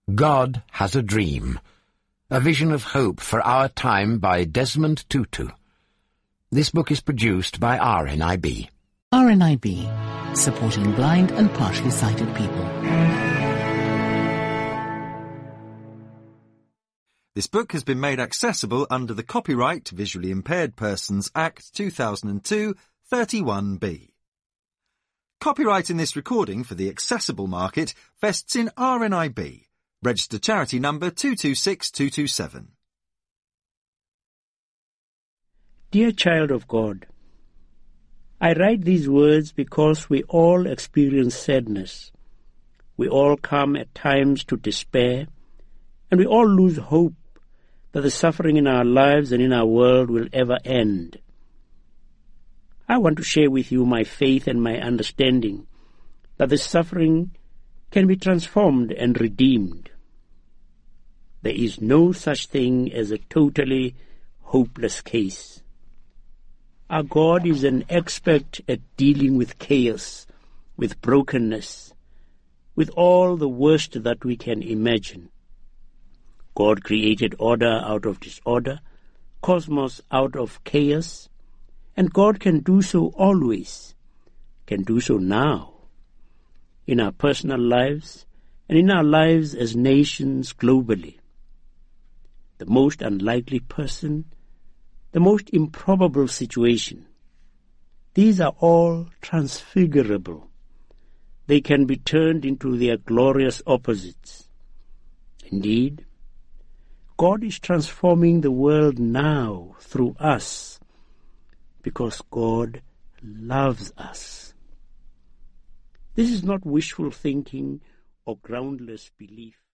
God Has a Dream, a vision of hope for our time by Desmond Tutu. This book is produced by RNIB. RNIB, supporting blind and partially sighted people. This book has been made accessible under the Copyright Visually Impaired Persons Act 2002, 31B. Copyright in this recording for the accessible market vests in RNIB. Registered charity number 226227. Dear child of God, I write these words because we all experience sadness. We all come at times to despair, and we all lose hope that the suffering in our lives and in our world will ever end. I want to share with you my faith and my understanding that this suffering can be transformed and redeemed. There is no such thing as a totally hopeless case. Our God is an expert at dealing with chaos, with brokenness, with all the worst that we can imagine. God created order out of disorder, cosmos out of chaos, and God can do so always, can do so now, in our personal lives and in our lives as nations globally. The most unlikely person, the most improbable situation, these are all transfigurable. They can be turned into their glorious opposites. Indeed, God is transforming the world now through us because God loves us. This is not wishful thinking or groundless belief.